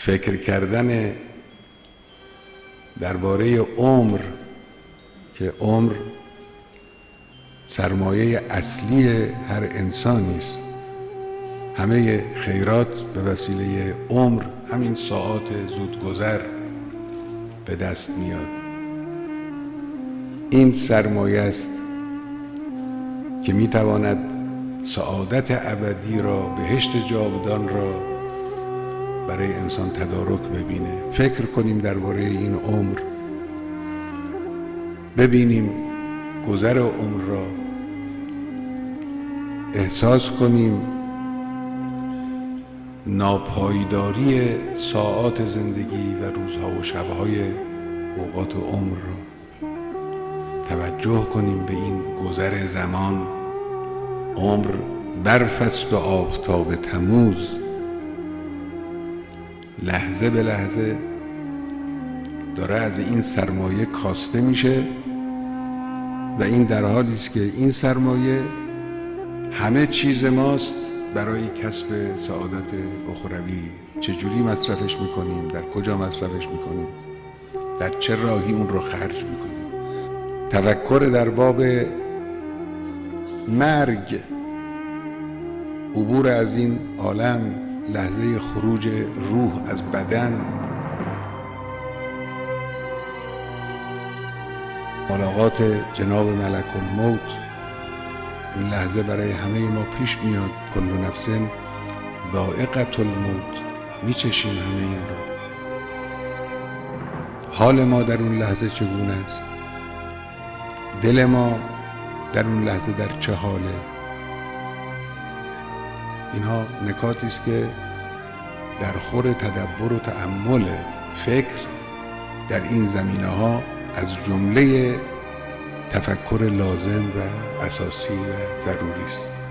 فکر کردن درباره عمر که عمر سرمایه اصلی هر انسانی است. همه خیرات به وسیله عمر، همین ساعات زودگذر به دست میاد. این سرمایه است که میتواند سعادت ابدی را، بهشت جاودان را برای انسان تدارک ببینه. فکر کنیم درباره این عمر، ببینیم گذر عمر را، احساس کنیم ناپایداری ساعات زندگی و روزها و شبهای اوقات عمر را. توجه کنیم به این گذر زمان. عمر برف است و آفتاب تموز، لحظه به لحظه داره از این سرمایه کاسته میشه و این در حالی است که این سرمایه همه چیز ماست برای کسب سعادت اخروی. چجوری مصرفش میکنیم، در کجا مصرفش میکنیم، در چه راهی اون رو خرج میکنیم. تفکر در باب مرگ، عبور از این عالم، لحظه خروج روح از بدن، ملاقات جناب ملک الموت، این لحظه برای همه ما پیش میاد. کل نفس ذائقة الموت، میچشیم همه این رو. حال ما در اون لحظه چگونه است؟ دل ما در اون لحظه در چه حاله؟ اینها نکاتی است که در خور تدبر و تأمل، فکر در این زمینه ها از جمله تفکر لازم و اساسی و ضروری است.